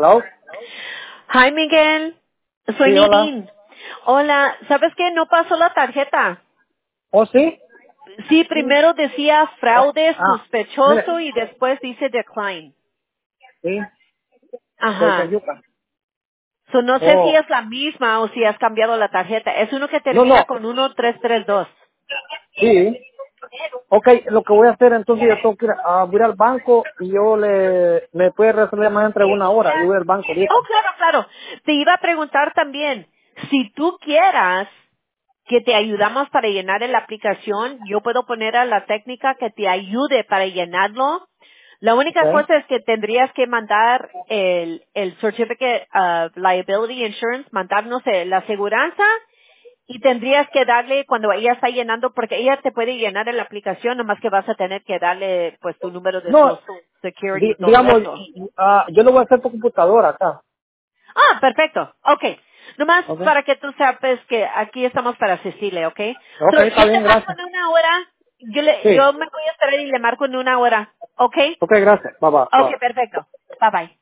¿Hello? Hi, Miguel. Soy Sí, hola. Nidín. Hola, ¿sabes qué? No pasó la tarjeta. ¿Oh, sí? Sí, primero decía fraude Mire, sospechoso y después dice decline. sí, pero con Ajá. yuca. So, no sé si Oh, es la misma o si has cambiado la tarjeta. Es uno que no, termina no, con 1332. sí. Ok, lo que voy a hacer entonces, yo tengo que voy a ir al banco y me puede resolver más entre una hora. Yo voy al banco ahorita. Oh, claro, claro. Te iba a preguntar también, si tú quieras que te ayudamos para llenar la aplicación, yo puedo poner a la técnica que te ayude para llenarlo. La Ok. única cosa es que tendrías que mandar el Certificate of Liability Insurance, mandarnos la aseguranza y tendrías que darle cuando ella está llenando, porque ella te puede llenar en la aplicación, nomás que vas a tener que darle pues tu número de No, Social Security y todo digamos, eso. yo lo voy a hacer por computadora acá. Ah, perfecto. Okay. Nomás Ok. para que tú sepas que aquí estamos para asistirle, ¿ok? Ok, So, está yo te bien, marco gracias. en una hora. Sí. Yo me voy a esperar y le marco en una hora, ¿ok? Ok, gracias. Va, va, Ok, va. perfecto. Bye bye.